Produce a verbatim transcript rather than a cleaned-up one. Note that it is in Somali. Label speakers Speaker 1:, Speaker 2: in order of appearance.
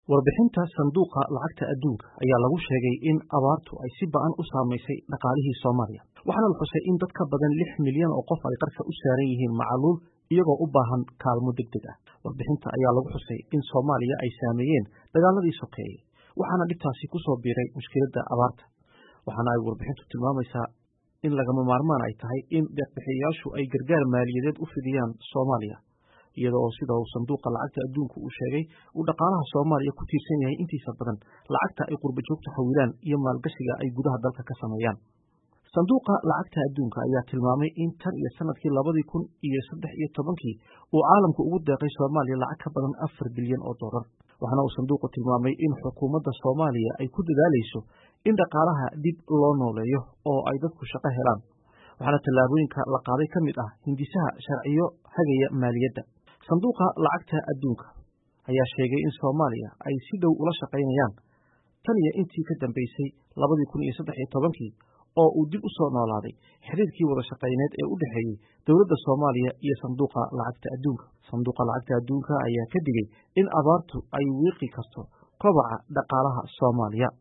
Speaker 1: Warbixinta Sanduuqa Lacagta Adduunka ayaa lagu sheegay in abaartu ay si ba'an u saamaysay dhaqaalihii Soomaaliya. Waxaana la xusay in dad ka badan lix milyan oo qof ay qarka u saaran yihiin macaluul iyagoo u baahan kaalmo degdeg ah. Warbixinta ayaa lagu xusay in Soomaaliya ay saameeyeen dagaaladii sokeeye, waxaana dhibtaasi ku soo biiray mushkiladda abaarta. Waxaana ay warbixintu tilmaamaysaa in lagama maarmaan ay tahay in deeq-bixiyayaashu ay gargaar maaliyadeed u fidiyaan Soomaaliya, iyadoo sida uu Sanduuqa Lacagta Adduunka uu sheegay uu dhaqaalaha Soomaaliya ku tiirsan yahay intiisa badan lacagta ay qurbo joogta xawilaan iyo maalgashiga ay gudaha dalka ka sameeyaan. Sanduuqa Lacagta Adduunka ayaa tilmaamay in tan iyo sanadkii labadii kun iyo saddex iyo tobankii uu caalamku ugu deeqay Soomaaliya lacag ka badan afar bilyan oo dollar. Waxaana uu sanduuqu tilmaamay in xukuumadda Soomaaliya ay ku dadaalayso in dhaqaalaha dib loo nooleeyo oo ay dadku shaqo helaan. Waxaana tallaabooyinka la qaaday ka mid ah hindisaha sharciyo hagaya maaliyadda. Sanduuqa Lacagta Adduunka ayaa sheegay in Soomaaliya ay si dhow ula shaqaynayaan tan iyo intii ka dambeysay labadii kun iyo saddex iyo tobankii oo uu dib u soo noolaaday xiriirkii wada shaqayneed ee u dhexeeyey dowladda Soomaaliya iyo Sanduuqa Lacagta Adduunka. Sanduuqa Lacagta Adduunka ayaa ka digay in abaartu ay wiiqi karto kobaca dhaqaalaha Soomaaliya.